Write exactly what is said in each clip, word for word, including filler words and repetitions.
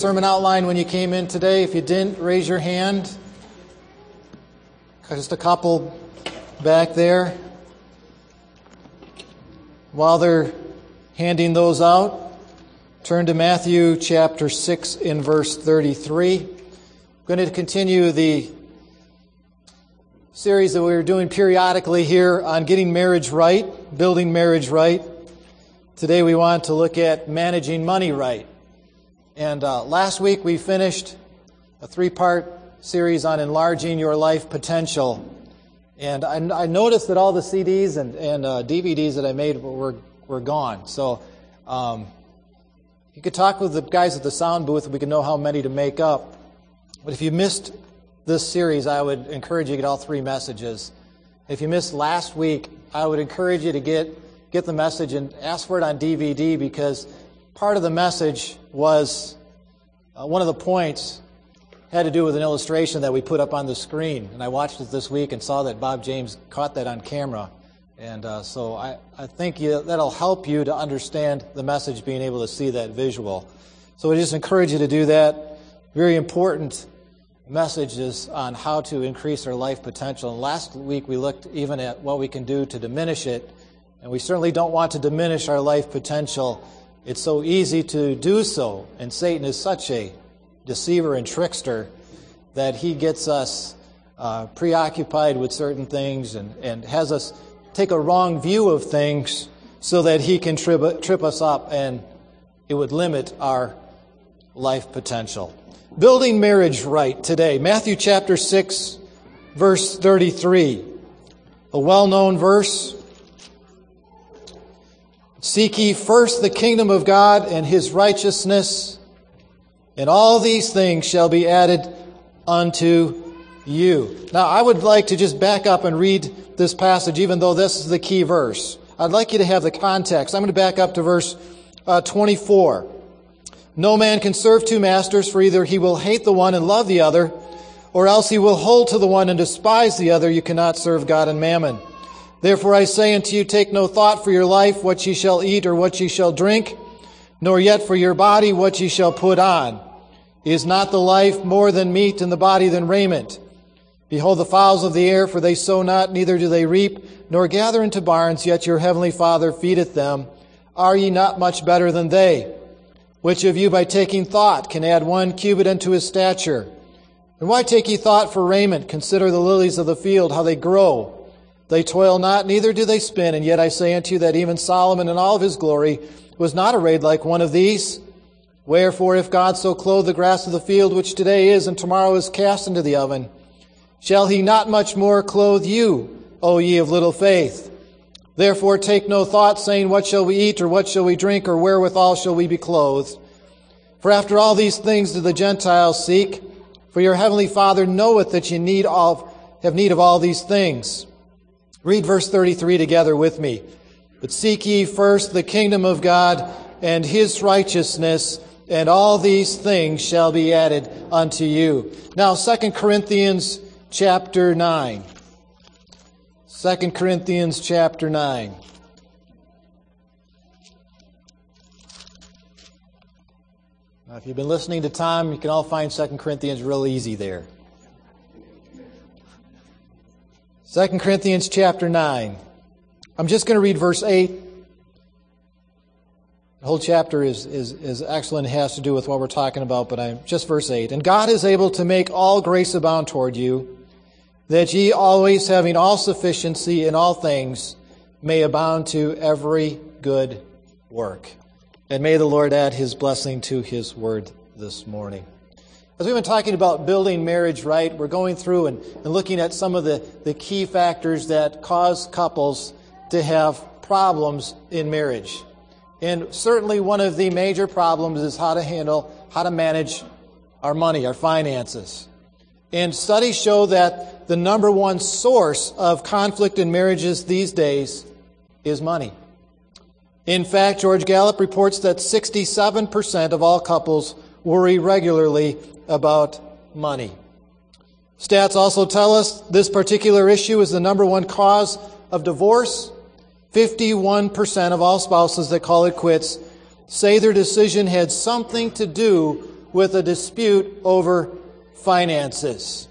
Sermon outline when you came in today. If you didn't, raise your hand. Just a couple back there. While they're handing those out, turn to Matthew chapter six in verse thirty-three. I'm going to continue the series that we were doing periodically here on getting marriage right, building marriage right. Today we want to look at managing money right. And uh, last week we finished a three-part series on enlarging your life potential. And I, I noticed that all the C Ds and, and uh, D V Ds that I made were were gone. So um, you could talk with the guys at the sound booth and we could know how many to make up. But if you missed this series, I would encourage you to get all three messages. If you missed last week, I would encourage you to get, get the message and ask for it on D V D, because part of the message was, uh, one of the points had to do with an illustration that we put up on the screen. And I watched it this week and saw that Bob James caught that on camera. And uh, so I, I think you, that'll help you to understand the message, being able to see that visual. So I just encourage you to do that. Very important messages on how to increase our life potential. And last week we looked even at what we can do to diminish it. And we certainly don't want to diminish our life potential. It's so easy to do so. And Satan is such a deceiver and trickster that he gets us uh, preoccupied with certain things and, and has us take a wrong view of things so that he can trip, trip us up, and it would limit our life potential. Building marriage right today. Matthew chapter six, verse thirty-three. A well-known verse. Seek ye first the kingdom of God and his righteousness, and all these things shall be added unto you. Now, I would like to just back up and read this passage, even though this is the key verse. I'd like you to have the context. I'm going to back up to verse uh, twenty-four. No man can serve two masters, for either he will hate the one and love the other, or else he will hold to the one and despise the other. You cannot serve God and mammon. Therefore I say unto you, take no thought for your life, what ye shall eat or what ye shall drink, nor yet for your body what ye shall put on. Is not the life more than meat, and the body than raiment? Behold the fowls of the air, for they sow not, neither do they reap, nor gather into barns, yet your heavenly Father feedeth them. Are ye not much better than they? Which of you by taking thought can add one cubit unto his stature? And why take ye thought for raiment? Consider the lilies of the field, how they grow. They toil not, neither do they spin. And yet I say unto you that even Solomon in all of his glory was not arrayed like one of these. Wherefore, if God so clothe the grass of the field, which today is and tomorrow is cast into the oven, shall he not much more clothe you, O ye of little faith? Therefore take no thought, saying, what shall we eat, or what shall we drink, or wherewithal shall we be clothed? For after all these things do the Gentiles seek. For your heavenly Father knoweth that ye need all, have need of all these things. Read verse thirty-three together with me. But seek ye first the kingdom of God and his righteousness, and all these things shall be added unto you. Now, Second Corinthians chapter nine. Second Corinthians chapter nine. Now, if you've been listening to Tom, you can all find Second Corinthians real easy there. Second Corinthians chapter nine. I'm just going to read verse eight. The whole chapter is, is, is excellent. It has to do with what we're talking about, but I'm just verse eight. And God is able to make all grace abound toward you, that ye always having all sufficiency in all things may abound to every good work. And may the Lord add his blessing to his word this morning. As we've been talking about building marriage right, we're going through and, and looking at some of the, the key factors that cause couples to have problems in marriage. And certainly one of the major problems is how to handle, how to manage our money, our finances. And studies show that the number one source of conflict in marriages these days is money. In fact, George Gallup reports that sixty-seven percent of all couples worry regularly about money. Stats also tell us this particular issue is the number one cause of divorce. fifty-one percent of all spouses that call it quits say their decision had something to do with a dispute over finances.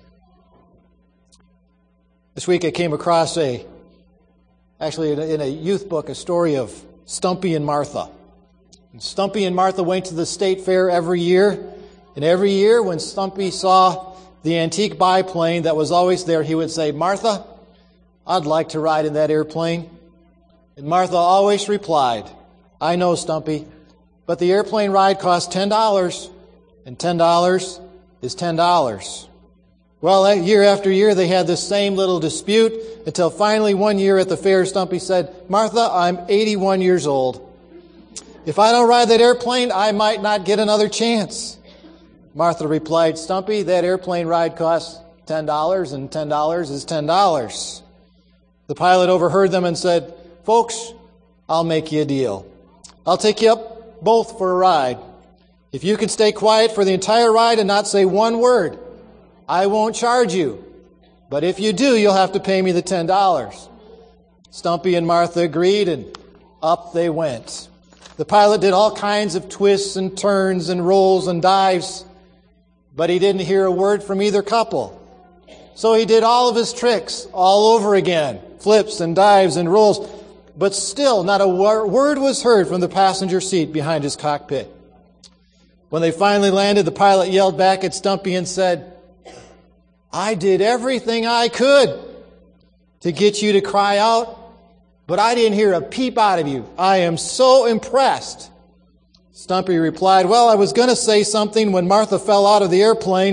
This week I came across a, actually in a, in a youth book, a story of Stumpy and Martha. And Stumpy and Martha went to the state fair every year, and every year when Stumpy saw the antique biplane that was always there, he would say, "Martha, I'd like to ride in that airplane." And Martha always replied, "I know, Stumpy, but the airplane ride costs ten dollars, and ten dollars is ten dollars. Well, year after year, they had this same little dispute until finally one year at the fair, Stumpy said, "Martha, I'm eighty-one years old. If I don't ride that airplane, I might not get another chance." Martha replied, "Stumpy, that airplane ride costs ten dollars, and ten dollars is ten dollars. The pilot overheard them and said, "Folks, I'll make you a deal. I'll take you up both for a ride. If you can stay quiet for the entire ride and not say one word, I won't charge you. But if you do, you'll have to pay me the ten dollars. Stumpy and Martha agreed, and up they went. The pilot did all kinds of twists and turns and rolls and dives, but he didn't hear a word from either couple. So he did all of his tricks all over again, flips and dives and rolls, but still not a word was heard from the passenger seat behind his cockpit. When they finally landed, the pilot yelled back at Stumpy and said, "I did everything I could to get you to cry out, but I didn't hear a peep out of you. I am so impressed." Stumpy replied, "Well, I was going to say something when Martha fell out of the airplane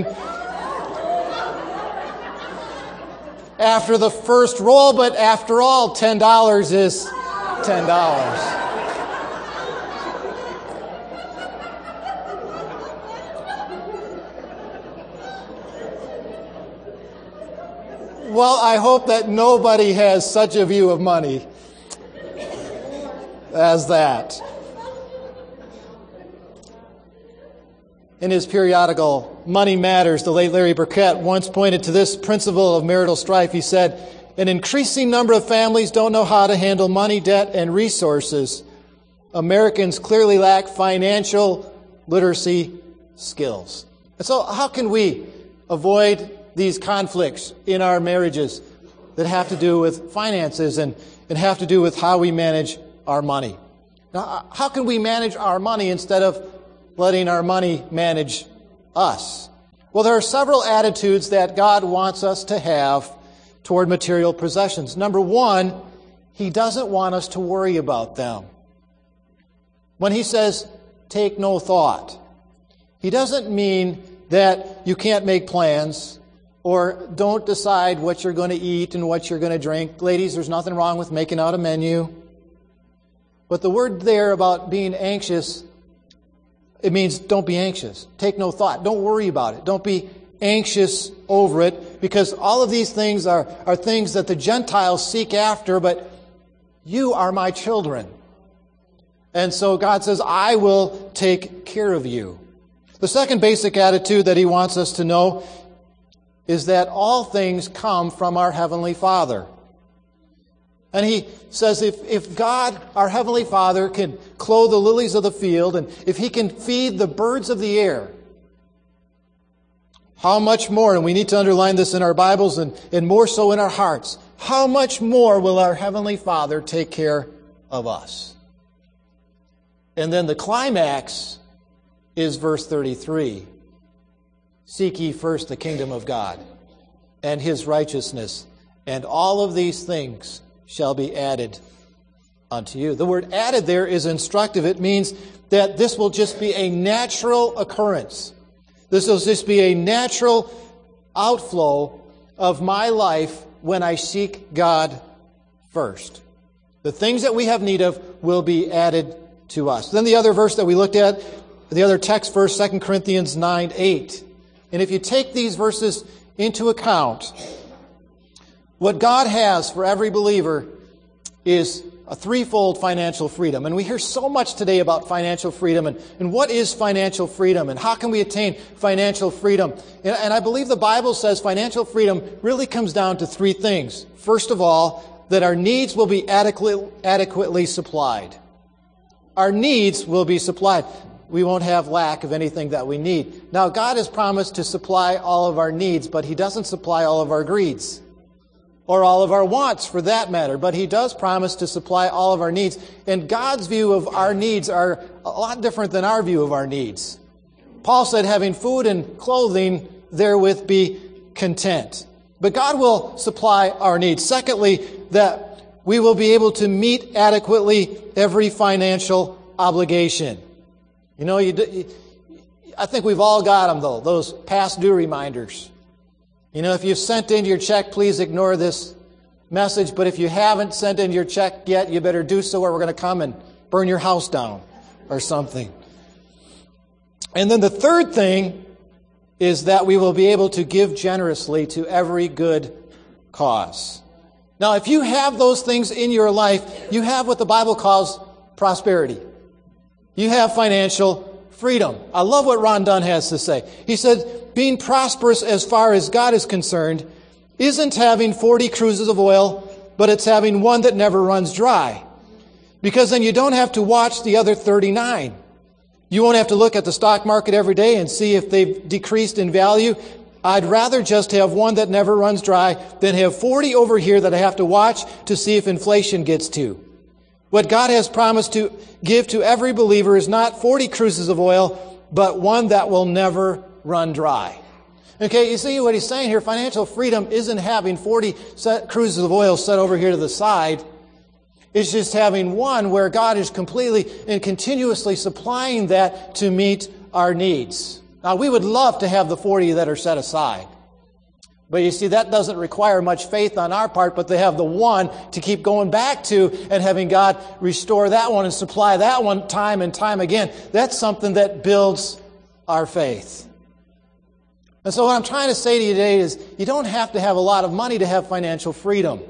after the first roll, but after all, ten dollars is ten dollars. Well, I hope that nobody has such a view of money as that. In his periodical, Money Matters, the late Larry Burkett once pointed to this principle of marital strife. He said, "An increasing number of families don't know how to handle money, debt, and resources. Americans clearly lack financial literacy skills." And so how can we avoid these conflicts in our marriages that have to do with finances and, and have to do with how we manage our money? Now, how can we manage our money instead of letting our money manage us? Well, there are several attitudes that God wants us to have toward material possessions. Number one, He doesn't want us to worry about them. When He says, "take no thought," He doesn't mean that you can't make plans or don't decide what you're going to eat and what you're going to drink. Ladies, there's nothing wrong with making out a menu. But the word there about being anxious, it means don't be anxious. Take no thought. Don't worry about it. Don't be anxious over it, because all of these things are, are things that the Gentiles seek after, but you are my children. And so God says, I will take care of you. The second basic attitude that He wants us to know is that all things come from our Heavenly Father. And He says if, if God, our Heavenly Father, can clothe the lilies of the field, and if He can feed the birds of the air, how much more, and we need to underline this in our Bibles and, and more so in our hearts, how much more will our Heavenly Father take care of us? And then the climax is verse thirty-three. Seek ye first the kingdom of God and His righteousness, and all of these things shall be added unto you. The word added there is instructive. It means that this will just be a natural occurrence. This will just be a natural outflow of my life when I seek God first. The things that we have need of will be added to us. Then the other verse that we looked at, the other text verse, Second Corinthians nine eight. And if you take these verses into account, what God has for every believer is a threefold financial freedom. And we hear so much today about financial freedom and, and what is financial freedom and how can we attain financial freedom. And, and I believe the Bible says financial freedom really comes down to three things. First of all, that our needs will be adequately, adequately supplied. Our needs will be supplied. we won't have lack of anything that we need. Now, God has promised to supply all of our needs, but He doesn't supply all of our greeds, or all of our wants for that matter. But He does promise to supply all of our needs. And God's view of our needs are a lot different than our view of our needs. Paul said, having food and clothing, therewith be content. But God will supply our needs. Secondly, that we will be able to meet adequately every financial obligation. You know, you, you, I think we've all got them, though, those past due reminders. You know, if you've sent in your check, please ignore this message. But if you haven't sent in your check yet, you better do so, or we're going to come and burn your house down or something. And then the third thing is that we will be able to give generously to every good cause. Now, if you have those things in your life, you have what the Bible calls prosperity. You have financial freedom. I love what Ron Dunn has to say. He said, being prosperous as far as God is concerned isn't having forty cruises of oil, but it's having one that never runs dry. Because then you don't have to watch the other thirty-nine. You won't have to look at the stock market every day and see if they've decreased in value. I'd rather just have one that never runs dry than have forty over here that I have to watch to see if inflation gets to. What God has promised to give to every believer is not forty cruises of oil, but one that will never run dry. Okay, you see what he's saying here? Financial freedom isn't having forty set cruises of oil set over here to the side. It's just having one where God is completely and continuously supplying that to meet our needs. Now, we would love to have the forty that are set aside. But you see, that doesn't require much faith on our part, but to have the one to keep going back to and having God restore that one and supply that one time and time again, that's something that builds our faith. And so what I'm trying to say to you today is you don't have to have a lot of money to have financial freedom.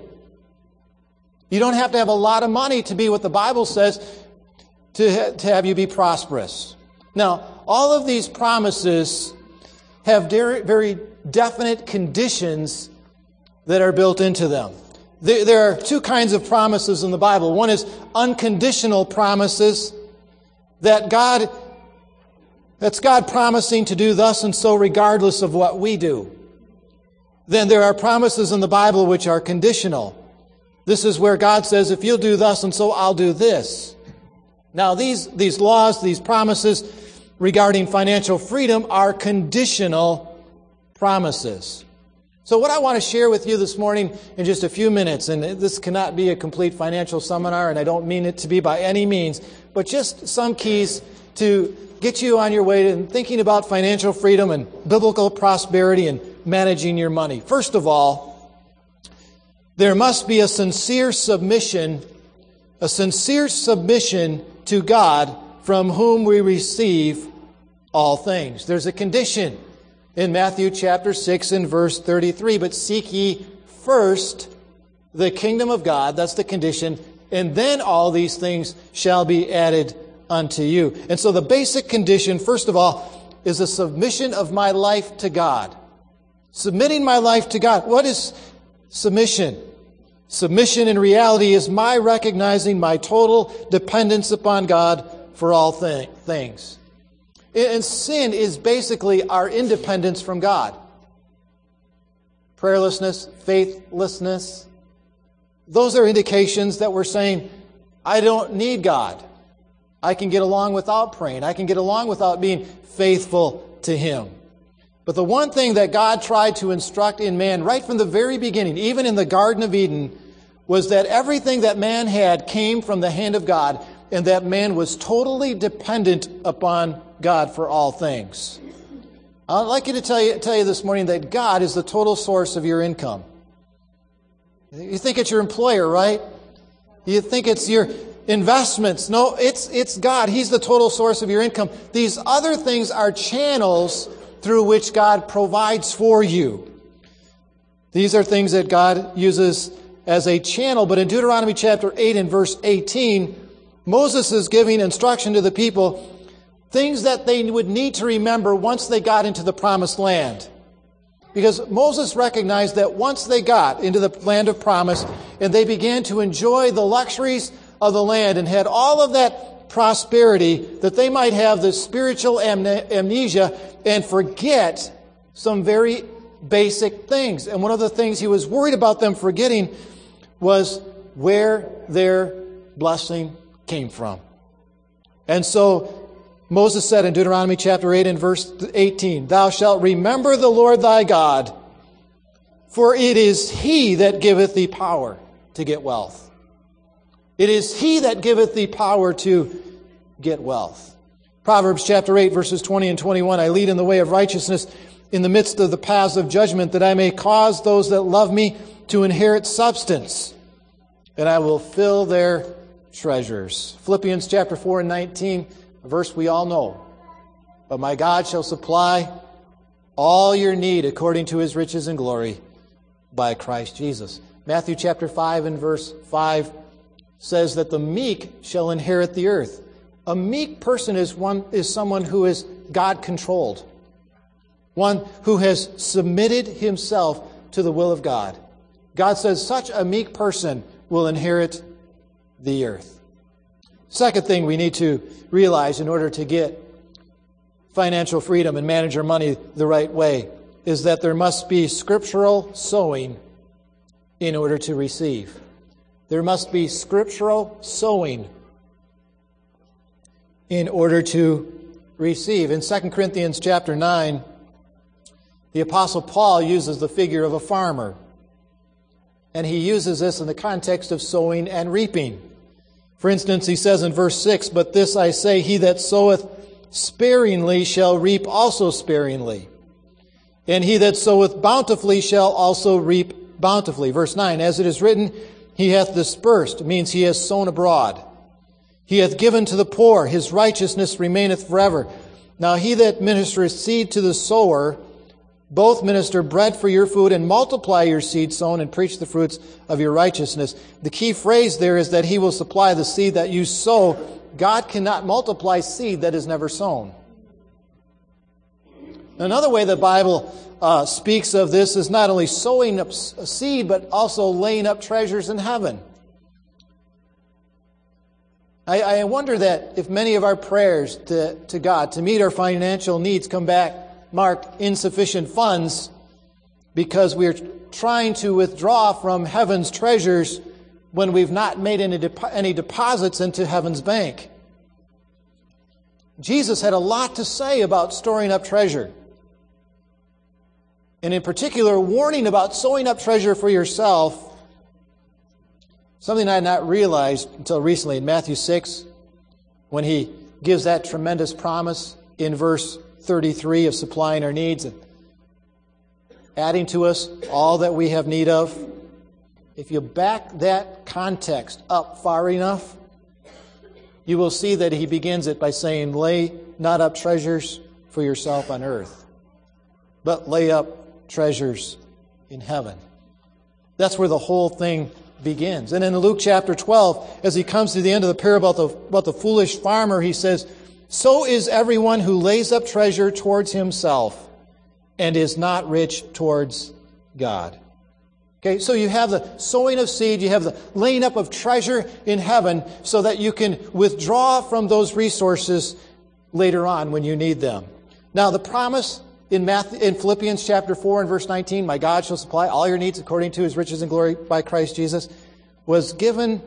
You don't have to have a lot of money to be what the Bible says to, ha- to have you be prosperous. Now, all of these promises have very, very definite conditions that are built into them. There, there are two kinds of promises in the Bible. One is unconditional promises that God, that's God promising to do thus and so regardless of what we do. Then there are promises in the Bible which are conditional. This is where God says, if you'll do thus and so, I'll do this. Now, these, these laws, these promises regarding financial freedom are conditional promises. So what I want to share with you this morning in just a few minutes, and this cannot be a complete financial seminar, and I don't mean it to be by any means, but just some keys to get you on your way to thinking about financial freedom and biblical prosperity and managing your money. First of all, there must be a sincere submission, a sincere submission to God from whom we receive all things. There's a condition in Matthew chapter six and verse thirty-three, but seek ye first the kingdom of God, that's the condition, and then all these things shall be added unto you. And so the basic condition, first of all, is a submission of my life to God. Submitting my life to God. What is submission? Submission in reality is my recognizing my total dependence upon God for all th- things. And sin is basically our independence from God. Prayerlessness, faithlessness, those are indications that we're saying, I don't need God. I can get along without praying. I can get along without being faithful to Him. But the one thing that God tried to instruct in man right from the very beginning, even in the Garden of Eden, was that everything that man had came from the hand of God, and that man was totally dependent upon God for all things. I'd like you to tell you, tell you this morning that God is the total source of your income. You think it's your employer, right? You think it's your investments. No, it's, it's God. He's the total source of your income. These other things are channels through which God provides for you. These are things that God uses as a channel. But in Deuteronomy chapter eight and verse eighteen, Moses is giving instruction to the people, things that they would need to remember once they got into the promised land. Because Moses recognized that once they got into the land of promise and they began to enjoy the luxuries of the land and had all of that prosperity that they might have the spiritual amnesia and forget some very basic things. And one of the things he was worried about them forgetting was where their blessing came from. And so Moses said in Deuteronomy chapter eight and verse eighteen, "Thou shalt remember the Lord thy God, for it is he that giveth thee power to get wealth." It is he that giveth thee power to get wealth. Proverbs chapter eight, verses twenty and twenty-one, "I lead in the way of righteousness in the midst of the paths of judgment, that I may cause those that love me to inherit substance, and I will fill their treasures." Philippians chapter four and nineteen, a verse we all know. "But my God shall supply all your need according to his riches and glory by Christ Jesus." Matthew chapter five and verse five says that the meek shall inherit the earth. A meek person is one is someone who is God-controlled, one who has submitted himself to the will of God. God says such a meek person will inherit the earth. Second thing we need to realize in order to get financial freedom and manage our money the right way is that there must be scriptural sowing in order to receive. There must be scriptural sowing in order to receive. In Second Corinthians chapter nine, the Apostle Paul uses the figure of a farmer. And he uses this in the context of sowing and reaping. For instance, he says in verse six, "But this I say, he that soweth sparingly shall reap also sparingly. And he that soweth bountifully shall also reap bountifully." Verse nine, "As it is written, he hath dispersed," means he has sown abroad. "He hath given to the poor, his righteousness remaineth forever. Now he that ministereth seed to the sower, both minister bread for your food and multiply your seed sown and preach the fruits of your righteousness." The key phrase there is that he will supply the seed that you sow. God cannot multiply seed that is never sown. Another way the Bible uh, speaks of this is not only sowing up a seed, but also laying up treasures in heaven. I, I wonder that if many of our prayers to, to God to meet our financial needs come back marked insufficient funds because we're trying to withdraw from heaven's treasures when we've not made any, depo- any deposits into heaven's bank. Jesus had a lot to say about storing up treasure. And in particular, a warning about sowing up treasure for yourself. Something I had not realized until recently in Matthew six, when he gives that tremendous promise in verse thirty-three of supplying our needs and adding to us all that we have need of. If you back that context up far enough, you will see that he begins it by saying, "Lay not up treasures for yourself on earth, but lay up treasures in heaven." That's where the whole thing begins. And in Luke chapter twelve, as he comes to the end of the parable about the, about the foolish farmer, he says, "So is everyone who lays up treasure towards himself and is not rich towards God." Okay, so you have the sowing of seed, you have the laying up of treasure in heaven so that you can withdraw from those resources later on when you need them. Now, the promise in Matthew, in Philippians chapter four and verse nineteen, "My God shall supply all your needs according to his riches and glory by Christ Jesus," was given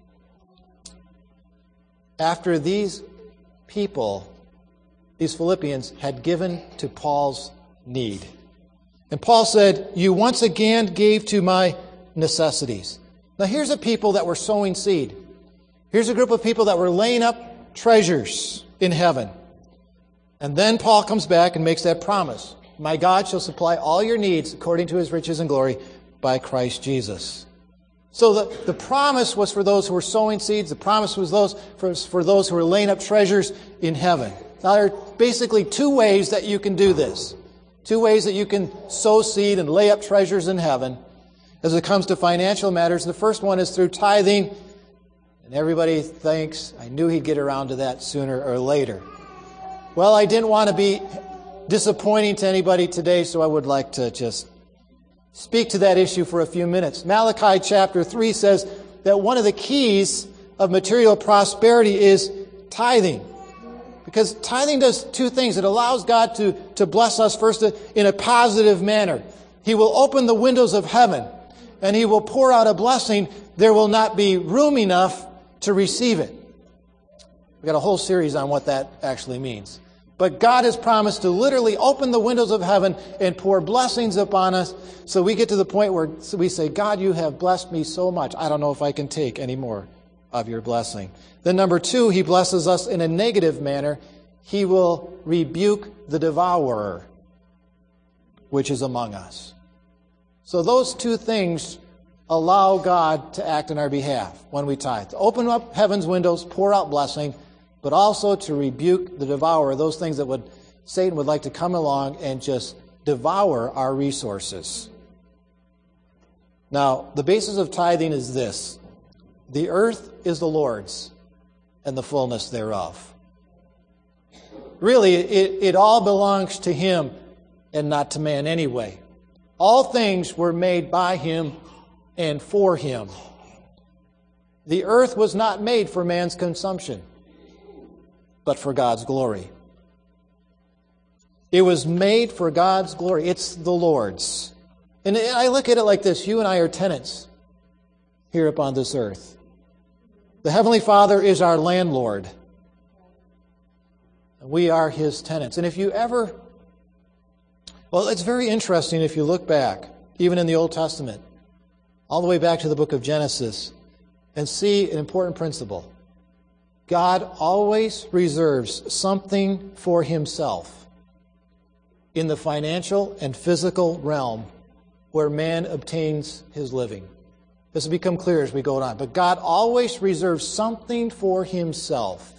after these people, these Philippians, had given to Paul's need. And Paul said, "You once again gave to my necessities." Now here's a people that were sowing seed. Here's a group of people that were laying up treasures in heaven. And then Paul comes back and makes that promise. "My God shall supply all your needs according to his riches and glory by Christ Jesus." So the, the promise was for those who were sowing seeds. The promise was those for, for those who were laying up treasures in heaven. Now there are basically two ways that you can do this. Two ways that you can sow seed and lay up treasures in heaven as it comes to financial matters. The first one is through tithing. And everybody thinks, "I knew he'd get around to that sooner or later." Well, I didn't want to be disappointing to anybody today, so I would like to just speak to that issue for a few minutes. Malachi chapter three says that one of the keys of material prosperity is tithing. Because tithing does two things. It allows God to, to bless us first in a positive manner. He will open the windows of heaven and He will pour out a blessing. There will not be room enough to receive it. We've got a whole series on what that actually means. But God has promised to literally open the windows of heaven and pour blessings upon us, so we get to the point where we say, God, you have blessed me so much, I don't know if I can take any more of your blessing. Then number two, He blesses us in a negative manner. He will rebuke the devourer, which is among us. So those two things allow God to act on our behalf when we tithe. To open up heaven's windows, pour out blessing, but also to rebuke the devourer, those things that would Satan would like to come along and just devour our resources. Now, the basis of tithing is this: the earth is the Lord's, and the fullness thereof. Really, it, it all belongs to Him and not to man anyway. All things were made by Him and for Him. The earth was not made for man's consumption, but for God's glory. It was made for God's glory. It's the Lord's. And I look at it like this: you and I are tenants here upon this earth. The Heavenly Father is our landlord. We are His tenants. And if you ever... Well, it's very interesting if you look back, even in the Old Testament, all the way back to the book of Genesis, and see an important principle. God always reserves something for Himself in the financial and physical realm where man obtains his living. This will become clear as we go on. But God always reserves something for Himself.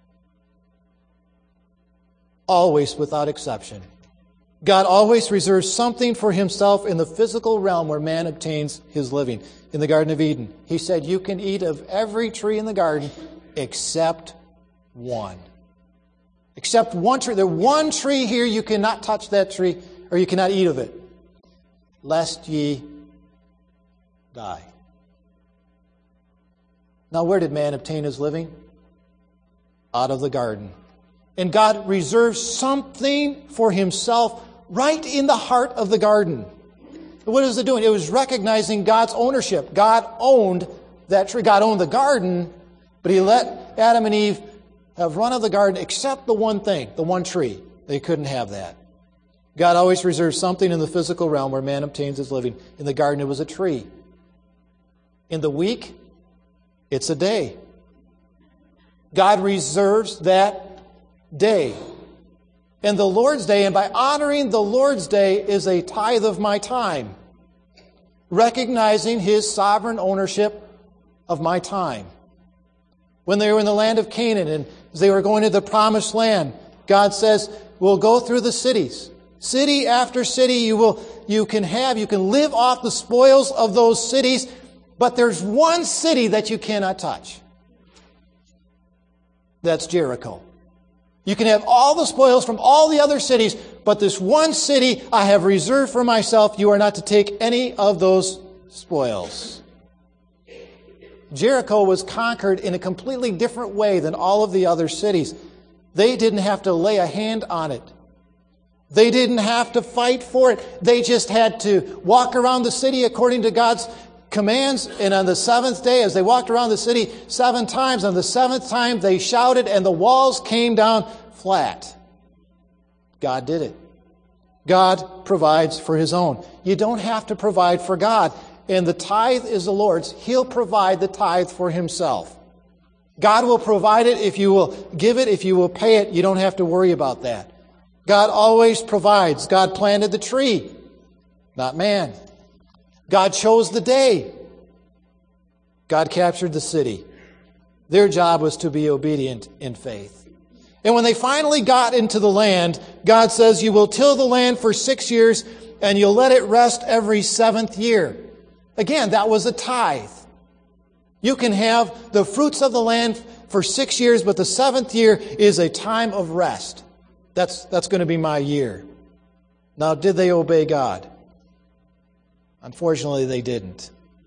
Always, without exception. God always reserves something for Himself in the physical realm where man obtains his living. In the Garden of Eden, He said, you can eat of every tree in the garden except one. Except one tree. There's one tree here, you cannot touch that tree, or you cannot eat of it, lest ye die. Now, where did man obtain his living? Out of the garden. And God reserves something for Himself right in the heart of the garden. What is it doing? It was recognizing God's ownership. God owned that tree. God owned the garden, but He let Adam and Eve have run of the garden except the one thing, the one tree. They couldn't have that. God always reserves something in the physical realm where man obtains his living. In the garden, it was a tree. In the week, it's a day. God reserves that day. And the Lord's Day, and by honoring the Lord's Day, is a tithe of my time, recognizing His sovereign ownership of my time. When they were in the land of Canaan and as they were going to the promised land, God says, we'll go through the cities. City after city you will you can have, you can live off the spoils of those cities, but there's one city that you cannot touch. That's Jericho. You can have all the spoils from all the other cities, but this one city I have reserved for myself. You are not to take any of those spoils. Jericho was conquered in a completely different way than all of the other cities. They didn't have to lay a hand on it. They didn't have to fight for it. They just had to walk around the city according to God's commands. And on the seventh day, as they walked around the city seven times, on the seventh time they shouted and the walls came down flat. God did it. God provides for His own. You don't have to provide for God. And the tithe is the Lord's. He'll provide the tithe for Himself. God will provide it if you will give it, if you will pay it. You don't have to worry about that. God always provides. God planted the tree, not man. God chose the day. God captured the city. Their job was to be obedient in faith. And when they finally got into the land, God says, you will till the land for six years and you'll let it rest every seventh year. Again, that was a tithe. You can have the fruits of the land for six years, but the seventh year is a time of rest. That's, that's going to be my year. Now, did they obey God? Unfortunately, they didn't.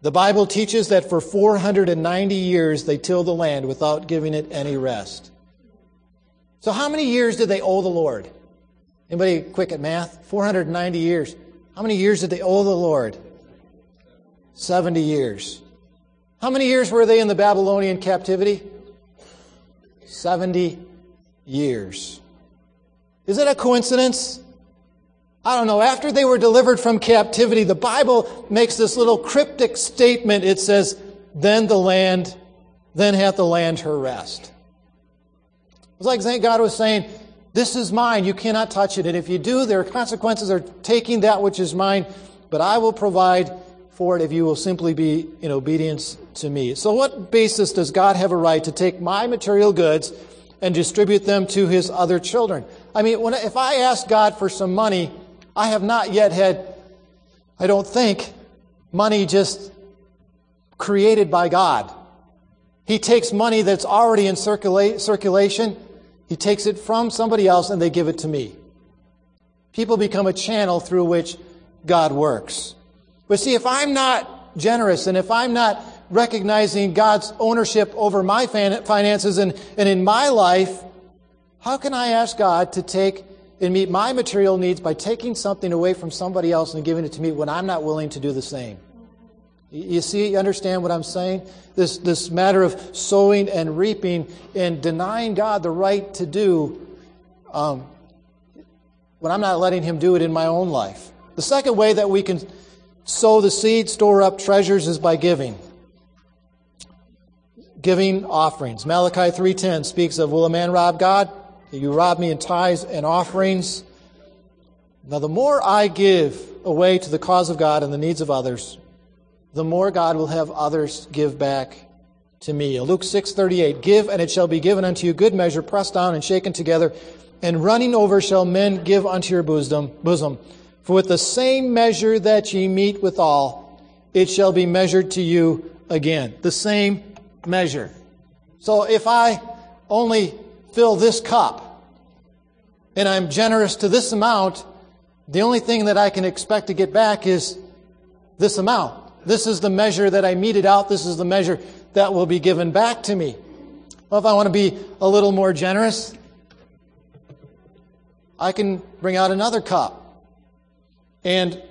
The Bible teaches that for four hundred ninety years they tilled the land without giving it any rest. So how many years did they owe the Lord? Anybody quick at math? four hundred ninety years. How many years did they owe the Lord? seventy years. How many years were they in the Babylonian captivity? seventy years. Is it a coincidence? I don't know. After they were delivered from captivity, the Bible makes this little cryptic statement. It says, then the land, then hath the land her rest. It's like God was saying, this is mine. You cannot touch it. And if you do, there are consequences of taking that which is mine. But I will provide for it if you will simply be in obedience to me. So what basis does God have a right to take my material goods and distribute them to His other children? I mean, when, if I ask God for some money, I have not yet had, I don't think, money just created by God. He takes money that's already in circula- circulation, He takes it from somebody else and they give it to me. People become a channel through which God works. But see, if I'm not generous and if I'm not recognizing God's ownership over my finances and, and in my life, how can I ask God to take and meet my material needs by taking something away from somebody else and giving it to me when I'm not willing to do the same? You see, you understand what I'm saying? This, this matter of sowing and reaping and denying God the right to do um, when I'm not letting Him do it in my own life. The second way that we can sow the seed, store up treasures, is by giving. Giving offerings. Malachi three ten speaks of, will a man rob God? You rob me in tithes and offerings. Now, the more I give away to the cause of God and the needs of others, the more God will have others give back to me. Luke six thirty-eight, give, and it shall be given unto you, good measure, pressed down and shaken together, and running over shall men give unto your bosom. bosom. For with the same measure that ye meet withal, it shall be measured to you again. The same measure. So if I only fill this cup and I'm generous to this amount, the only thing that I can expect to get back is this amount. This is the measure that I meted out. This is the measure that will be given back to me. Well, if I want to be a little more generous, I can bring out another cup. And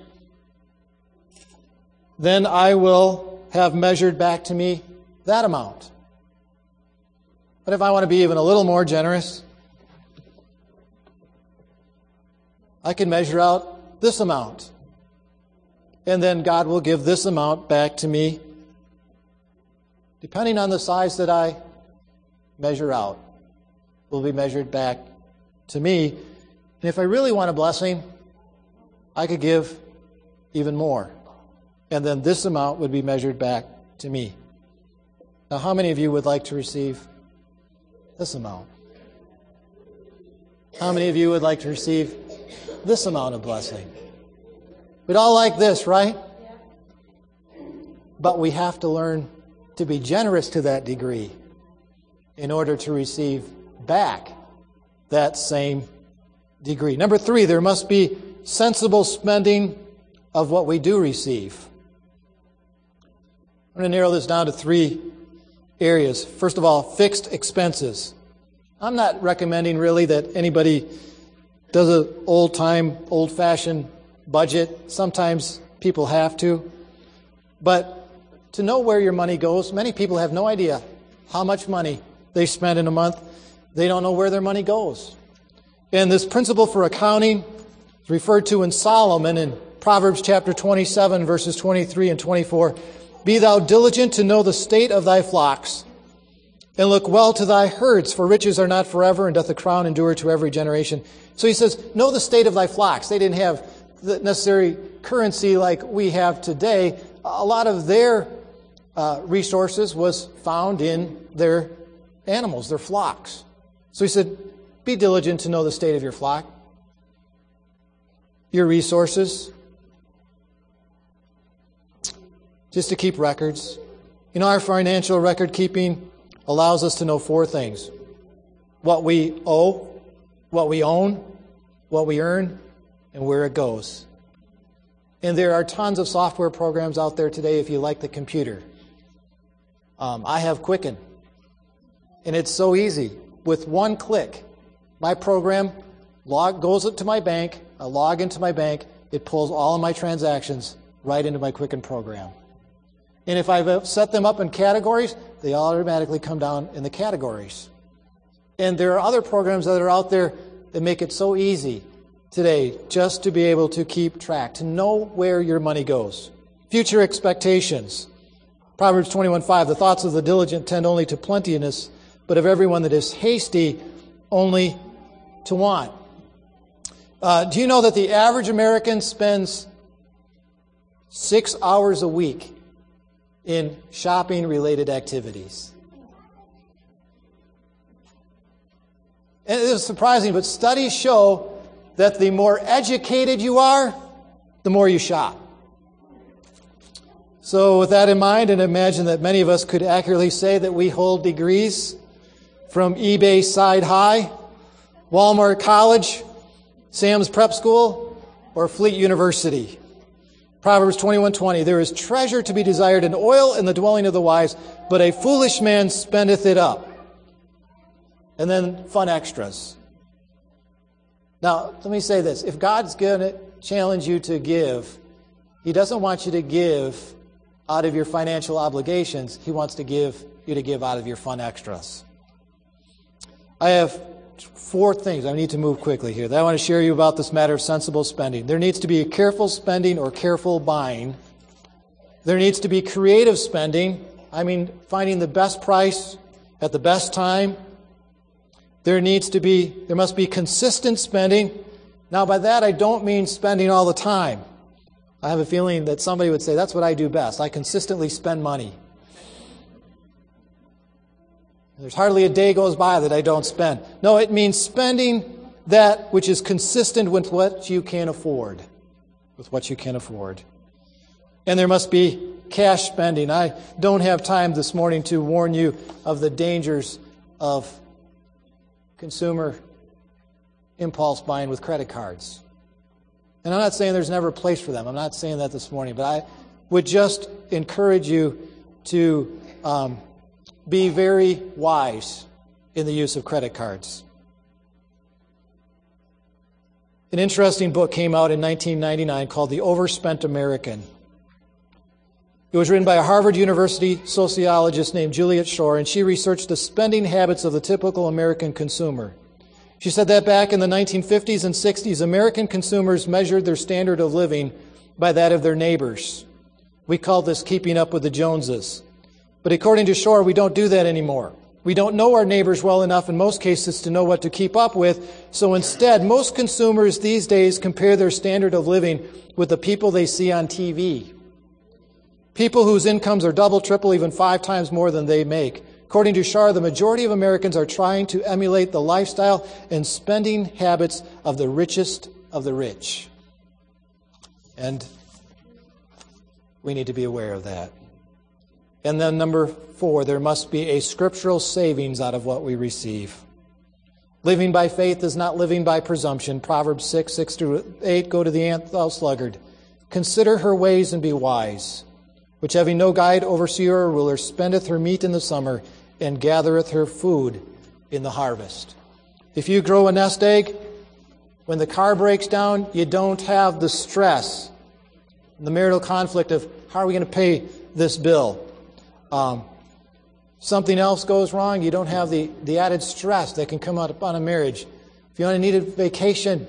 then I will have measured back to me that amount. But if I want to be even a little more generous, I can measure out this amount. And then God will give this amount back to me, depending on the size that I measure out, will be measured back to me. And if I really want a blessing, I could give even more. And then this amount would be measured back to me. Now, how many of you would like to receive this amount? How many of you would like to receive this amount of blessing? We'd all like this, right? But we have to learn to be generous to that degree in order to receive back that same degree. Number three, there must be sensible spending of what we do receive. I'm going to narrow this down to three areas. First of all, fixed expenses. I'm not recommending really that anybody does an old-time, old-fashioned budget. Sometimes people have to. But to know where your money goes, many people have no idea how much money they spend in a month. They don't know where their money goes. And this principle for accounting is referred to in Solomon in Proverbs chapter twenty-seven, verses twenty-three and twenty-four. Be thou diligent to know the state of thy flocks, and look well to thy herds, for riches are not forever, and doth the crown endure to every generation. So he says, know the state of thy flocks. They didn't have the necessary currency like we have today. A lot of their uh, resources was found in their animals, their flocks. So he said, be diligent to know the state of your flock, your resources, just to keep records. You know, our financial record keeping allows us to know four things: what we owe, what we own, what we earn, and where it goes. And there are tons of software programs out there today if you like the computer. Um, I have Quicken. And it's so easy. With one click, my program log goes to my bank, I log into my bank, it pulls all of my transactions right into my Quicken program. And if I've set them up in categories, they automatically come down in the categories. And there are other programs that are out there that make it so easy today just to be able to keep track, to know where your money goes. Future expectations. Proverbs twenty-one five, the thoughts of the diligent tend only to plenteousness, but of everyone that is hasty, only to want. Uh, do you know that the average American spends six hours a week in shopping-related activities? And it is surprising, but studies show that the more educated you are, the more you shop. So with that in mind, and imagine that many of us could accurately say that we hold degrees from eBay Side High, Walmart College, Sam's Prep School, or Fleet University. Proverbs twenty-one twenty, there is treasure to be desired in oil in the dwelling of the wise, but a foolish man spendeth it up. And then fun extras. Now, let me say this. If God's going to challenge you to give, He doesn't want you to give out of your financial obligations. He wants to give you to give out of your fun extras. I have four things. I need to move quickly here that I want to share you about this matter of sensible spending. There needs to be a careful spending or careful buying. There needs to be creative spending. I mean, finding the best price at the best time. There needs to be, there must be consistent spending. Now, by that, I don't mean spending all the time. I have a feeling that somebody would say, that's what I do best. I consistently spend money. There's hardly a day goes by that I don't spend. No, it means spending that which is consistent with what you can afford. With what you can afford. And there must be cash spending. I don't have time this morning to warn you of the dangers of consumer impulse buying with credit cards. And I'm not saying there's never a place for them. I'm not saying that this morning. But I would just encourage you to um, be very wise in the use of credit cards. An interesting book came out in nineteen ninety-nine called The Overspent American. It was written by a Harvard University sociologist named Juliet Schor, and she researched the spending habits of the typical American consumer. She said that back in the nineteen fifties and sixties, American consumers measured their standard of living by that of their neighbors. We call this keeping up with the Joneses. But according to Schor, we don't do that anymore. We don't know our neighbors well enough in most cases to know what to keep up with. So instead, most consumers these days compare their standard of living with the people they see on T V. People whose incomes are double, triple, even five times more than they make. According to Schor, the majority of Americans are trying to emulate the lifestyle and spending habits of the richest of the rich. And we need to be aware of that. And then number four, there must be a scriptural savings out of what we receive. Living by faith is not living by presumption. Proverbs six, six through eight, go to the ant, thou sluggard. Consider her ways and be wise, which having no guide, overseer, or ruler, spendeth her meat in the summer, and gathereth her food in the harvest. If you grow a nest egg, when the car breaks down, you don't have the stress, the marital conflict of how are we going to pay this bill. Um, something else goes wrong, you don't have the, the added stress that can come out upon a marriage. If you only need a vacation,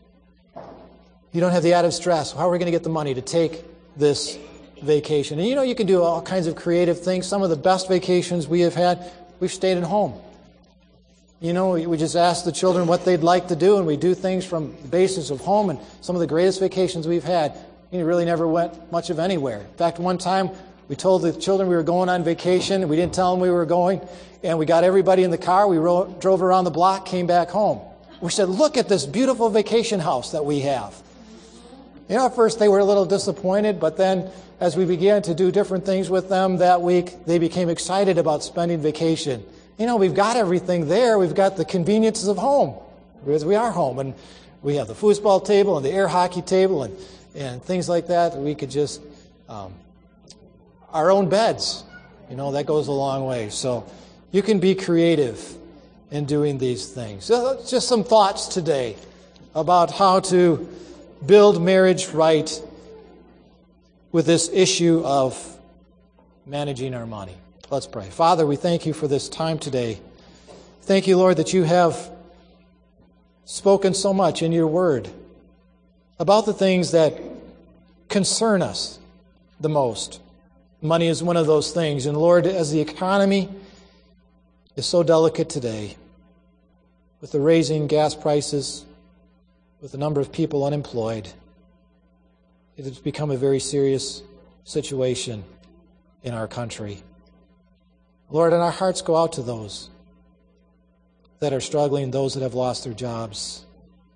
you don't have the added stress. How are we going to get the money to take this vacation? And you know, you can do all kinds of creative things. Some of the best vacations we have had, we've stayed at home. You know, we just ask the children what they'd like to do, and we do things from the basis of home. And some of the greatest vacations we've had, you know, really never went much of anywhere. In fact, one time we told the children we were going on vacation. We didn't tell them we were going, and we got everybody in the car. We ro- drove around the block, came back home. We said, look at this beautiful vacation house that we have. You know, at first they were a little disappointed, but then as we began to do different things with them that week, they became excited about spending vacation. You know, we've got everything there. We've got the conveniences of home, because we are home. And we have the foosball table and the air hockey table and, and things like that. We could just, um, our own beds, you know, that goes a long way. So you can be creative in doing these things. So just some thoughts today about how to build marriage right with this issue of managing our money. Let's pray. Father, we thank you for this time today. Thank you, Lord, that you have spoken so much in your word about the things that concern us the most. Money is one of those things. And Lord, as the economy is so delicate today, with the raising gas prices, with the number of people unemployed, it has become a very serious situation in our country. Lord, and our hearts go out to those that are struggling, those that have lost their jobs.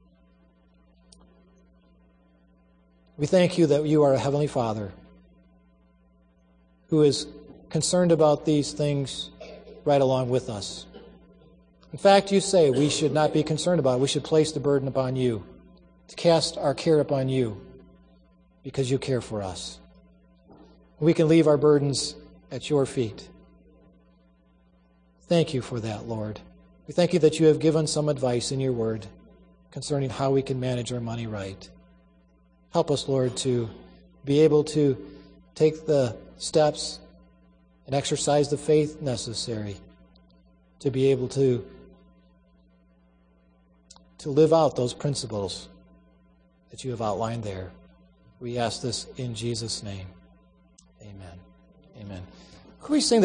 We thank you that you are a Heavenly Father who is concerned about these things right along with us. In fact, you say we should not be concerned about it. We should place the burden upon you, to cast our care upon you, because you care for us. We can leave our burdens at your feet. Thank you for that, Lord. We thank you that you have given some advice in your word concerning how we can manage our money right. Help us, Lord, to be able to take the steps and exercise the faith necessary to be able to, to live out those principles that you have outlined there. We ask this in Jesus' name. Amen. Amen. Could we sing that?